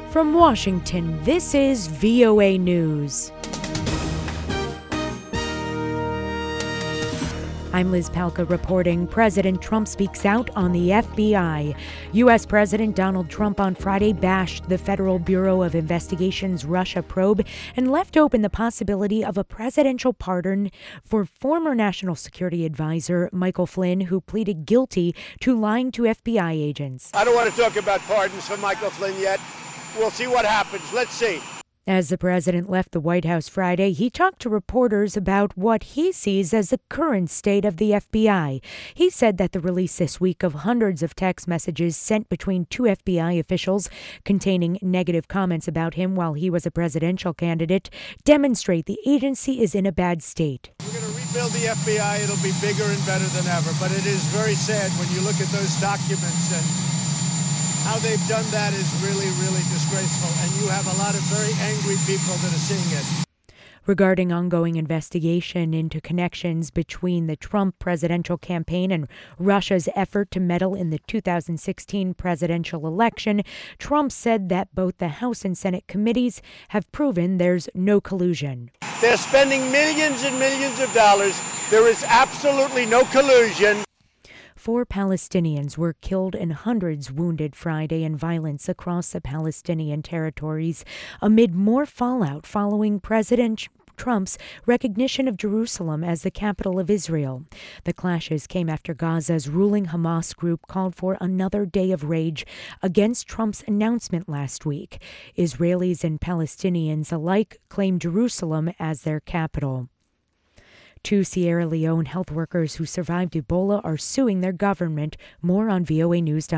From Washington, this is VOA News. I'm Liz Palka reporting. President Trump speaks out on the FBI. U.S. President Donald Trump on Friday bashed the Federal Bureau of Investigation's Russia probe and left open the possibility of a presidential pardon for former National Security Advisor Michael Flynn, who pleaded guilty to lying to FBI agents. I don't want to talk about pardons for Michael Flynn yet. We'll see what happens. Let's see. As the president left the White House Friday, he talked to reporters about what he sees as the current state of the FBI. He said that the release this week of hundreds of text messages sent between two FBI officials containing negative comments about him while he was a presidential candidate demonstrate the agency is in a bad state. We're going to rebuild the FBI. It'll be bigger and better than ever. But it is very sad when you look at those documents, and how they've done that is really, really disgraceful. And you have a lot of very angry people that are seeing it. Regarding ongoing investigation into connections between the Trump presidential campaign and Russia's effort to meddle in the 2016 presidential election, Trump said that both the House and Senate committees have proven there's no collusion. They're spending millions and millions of dollars. There is absolutely no collusion. 4 Palestinians were killed and hundreds wounded Friday in violence across the Palestinian territories amid more fallout following President Trump's recognition of Jerusalem as the capital of Israel. The clashes came after Gaza's ruling Hamas group called for another day of rage against Trump's announcement last week. Israelis and Palestinians alike claim Jerusalem as their capital. 2 Sierra Leone health workers who survived Ebola are suing their government. More on voanews.com.